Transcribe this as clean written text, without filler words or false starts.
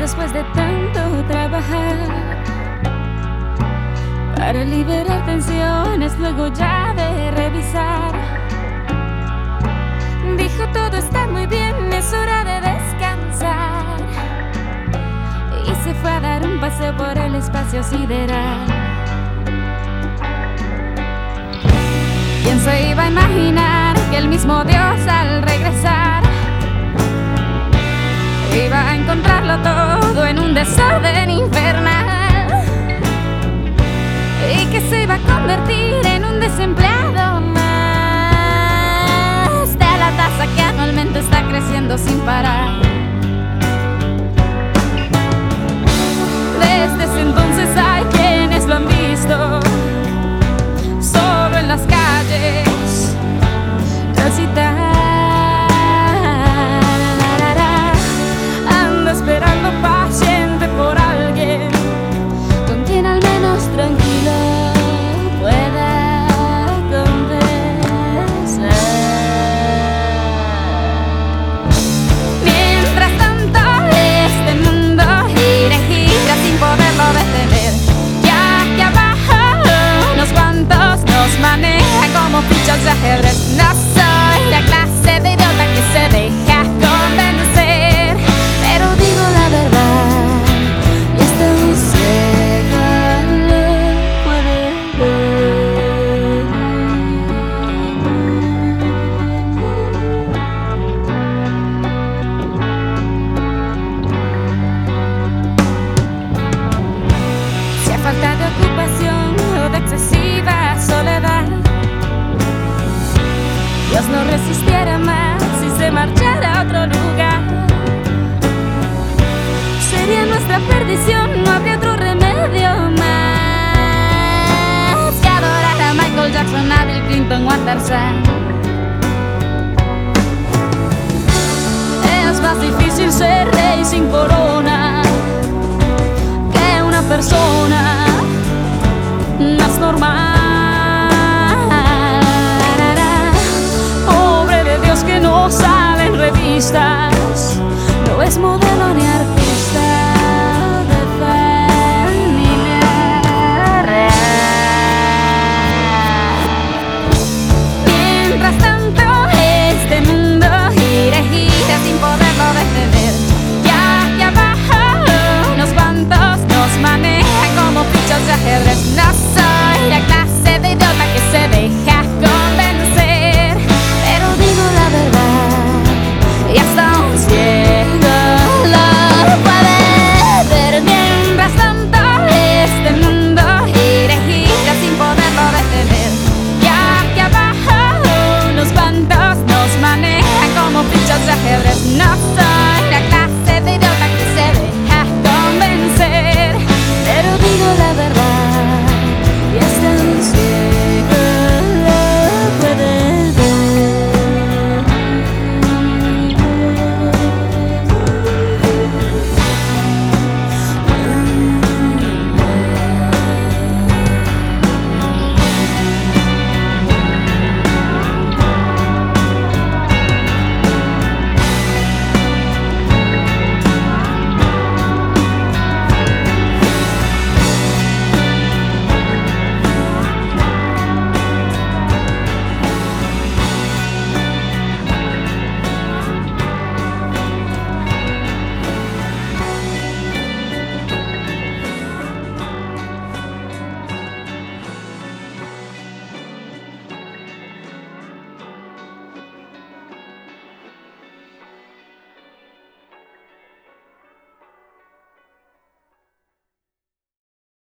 después de tanto trabajar para liberar tensiones, luego ya de revisar, dijo: todo está muy bien, es hora de descansar. Y se fue a dar un paseo por el espacio sideral. ¿Quién se iba a imaginar que el mismo Dios al regresar iba a encontrarlo todo en un desorden infernal? Y que se iba a convertir en un desempleado más de la tasa que anualmente está creciendo sin parar. Desde ese entonces hay quienes lo han visto solo en las calles transitar. Anda esperando paciente por alguien con quien al menos tranquilo pueda conversar. Mientras tanto este mundo gira y gira sin poderlo detener, ya que abajo unos cuantos nos manejan como fichas de ajedrez. No soy la clase de idiota que se deja convencer, pero digo la verdad y hasta un ciego lo puede ver. Si a falta de ocupación o de excesiva soledad Dios no resistiera más si se marchara a otro lugar, sería nuestra perdición, no habría otro remedio más que adorar a Michael Jackson, a Bill Clinton o a Tarzán. Es más difícil ser rey sin corona que una persona más normal. Que no sale en revistas, no es modelo ni